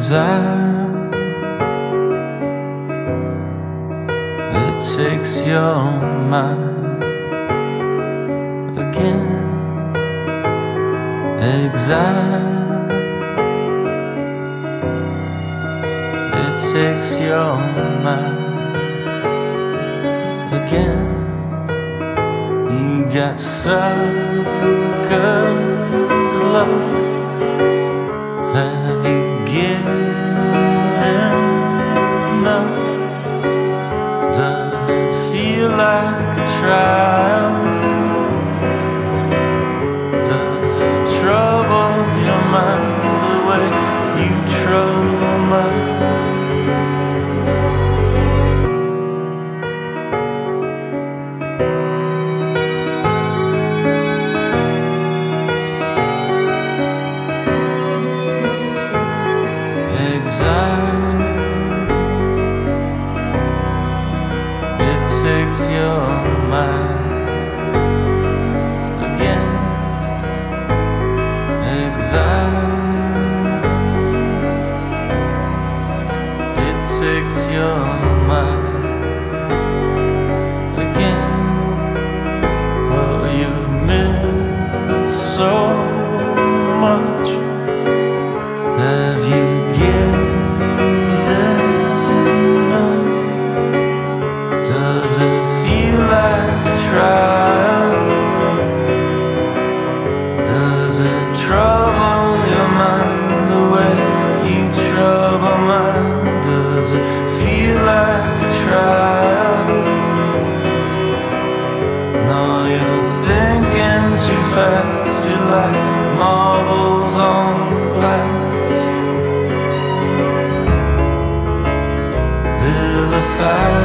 Exile, it takes your mind again. Exile, it takes your mind again. You got suckers luck. Have you given up? Does it feel like a trial? Does it trouble your mind the way you trouble mine? Exile, it takes your mind again. Exile, it takes your mind again. Oh, you've missed so much. Have you given up? Does it feel like a trial? Does it trouble your mind the way you trouble mine? Does it feel like a trial? No, you're thinking too fast. You're like marbles on glass. Vilify